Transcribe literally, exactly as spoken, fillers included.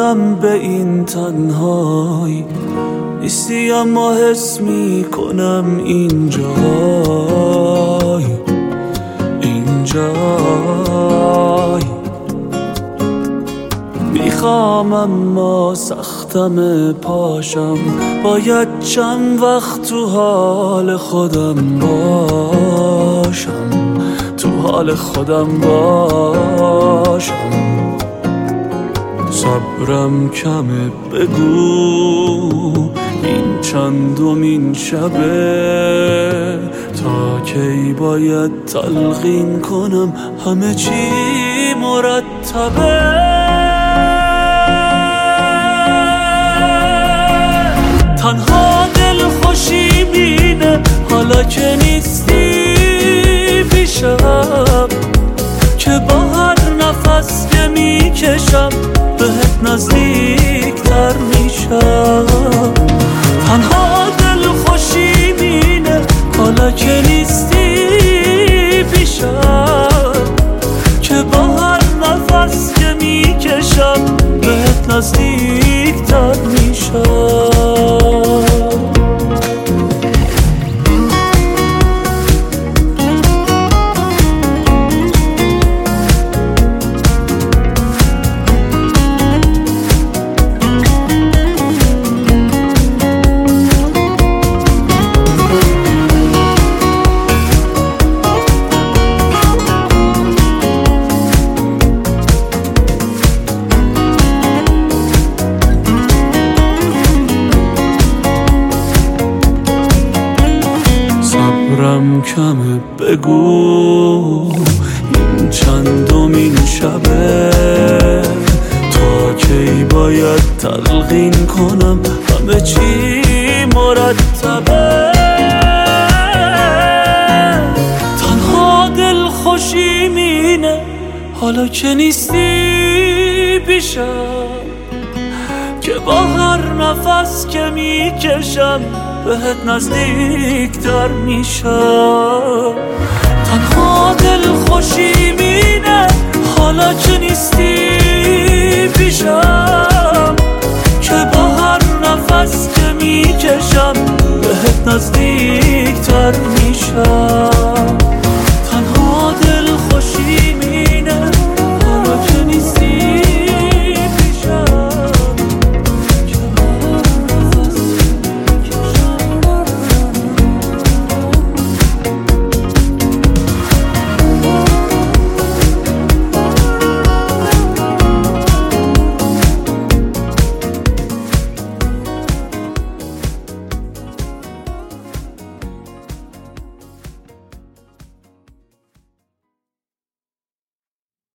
میدونم به این تنهایی نیستی، اما حس میکنم اینجای اینجای میخوام اما سختم پاشم، باید چند وقت تو حال خودم باشم، تو حال خودم باشم. صبرم کمه، بگو این چندمین شبه، تا کی باید تلقین کنم همه چی مرتبه. تنها دل خوشی بینه حالا که نیستی پیشم، که با هر نفس که میکشم بهت نزدیک تر میشم. تنها دل خوشی بینه حالا که نیستی پیشم، که با هر نفس که میکشم بهت نزدیک تر میشم. صبرم کمه، بگو این چندمین شبه، تا کی باید تلقین کنم همه چی مرتبه. تنها دل خوشی مینه حالا که نیستی پیشم، که با هر نفس که میکشم بهت نزدیک تر میشم. تنها دل